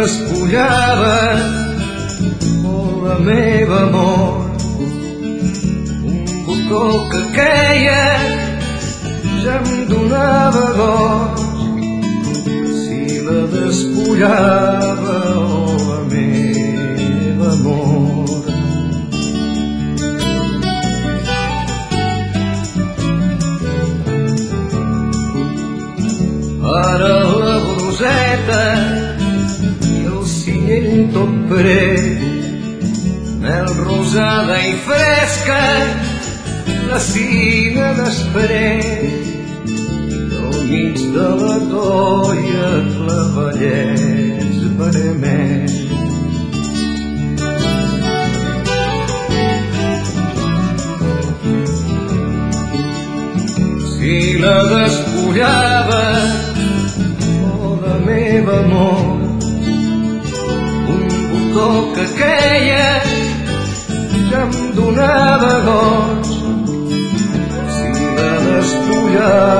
despullava, oh, la meva amor, un botó que queia ja em donava goig. Si la despullava, oh, la meva amor. Ara la bruseta i el cinyell tot pret, mel rosada i fresca, la cina d'espret, al mig de la toia clavallets vermell. Si la despullava, oh, la meva amor, un botó que queia ja em donava goig. Si la despullava,